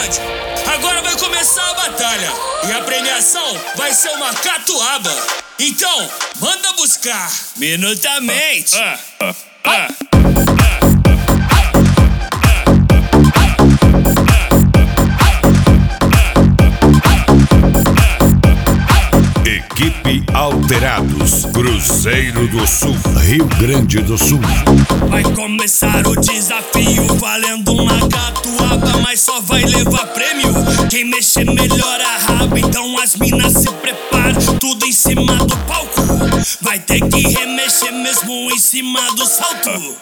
Grande. Agora vai começar a batalha e a premiação vai ser uma catuaba. Então, manda buscar. Minutamente. Equipe Alterados, Cruzeiro do Sul, Rio Grande do Sul. Vai começar o desafio valendo uma catuaba, mas só vai levar prêmio quem mexer melhor a raba. Então as minas se preparam, tudo em cima do palco. Vai ter que remexer mesmo em cima do salto.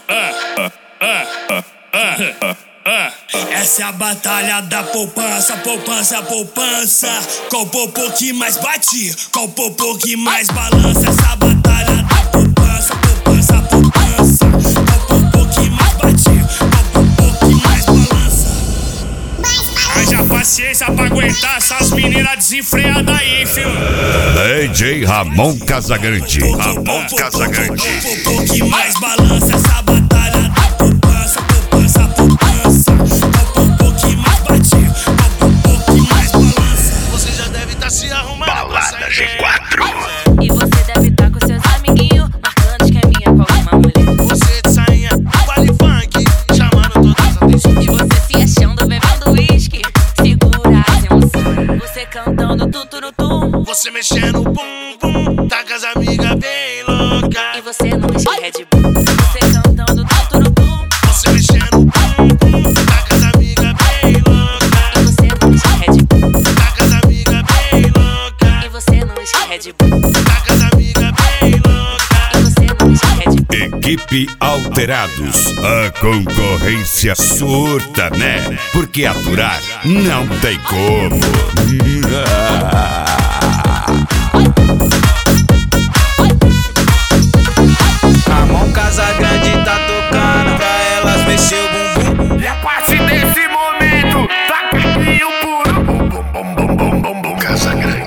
Essa é a batalha da poupança, poupança, poupança. Qual popô que mais bate? Qual popô que mais balança? Essa batalha da poupança, poupança, poupança. Qual popô que mais bate? Qual popô que mais balança? Haja paciência pra aguentar essas meninas desenfreadas aí, filho. DJ Ramon Casagrande. Ramon Casagrande. Qual popô que mais balança? Essa batalha da poupança, poupança, poupança. Qual popô que mais bate? Qual popô que mais balança? Você já deve estar se arrumando. Balada G4. E você deve estar com seus amiguinhos marcando esqueminha com alguma mulher. Você de sainha, baile funk, chamando todas as atenções. E você se achando bebendo uísque, segura as emoções. Você cantando tuturutum. Você mexendo bum bum, tá com as amigas bem louca. E você não enche Red Bull. Você cantando tuturutum. Você mexendo bum bum, tá com as amigas bem louca. E você não enche Red Bull. Tá com as amigas bem louca. E você não enche Red Bull. Tá com as amigas bem louca. E você não enche Red Bull. Equipe Alterados, a concorrência surta, né? Porque aturar não tem como. Ramon Casagrande tá tocando pra elas mexer o bumbum. E a partir desse momento, taca aqui o puro bum bum bum bum bum Casagrande.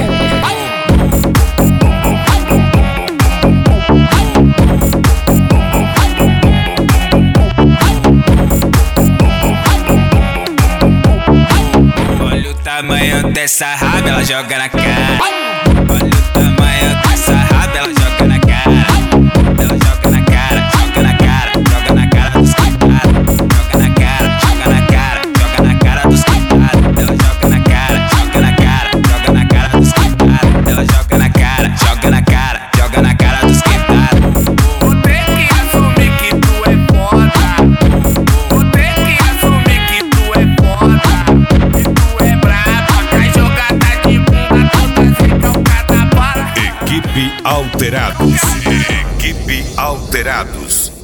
Olha o tamanho dessa raba, ela joga na cara. Olha o tamanho dessa raba, ela joga na cara. Ela joga na cara, joga na cara, joga na cara dos quebrados. Joga na cara, joga na cara, joga na cara dos quebrados. Ela joga na cara, joga na cara, joga na cara dos quebrados. Ela joga na cara, joga na cara, joga na cara dos quebrados. Tu tem que assumir que tu é foda. Tu tem que assumir que tu é foda. Que tu é braba, cai jogada de bunda, toda recalcada para. Equipe Alterados. Equipe Alterados.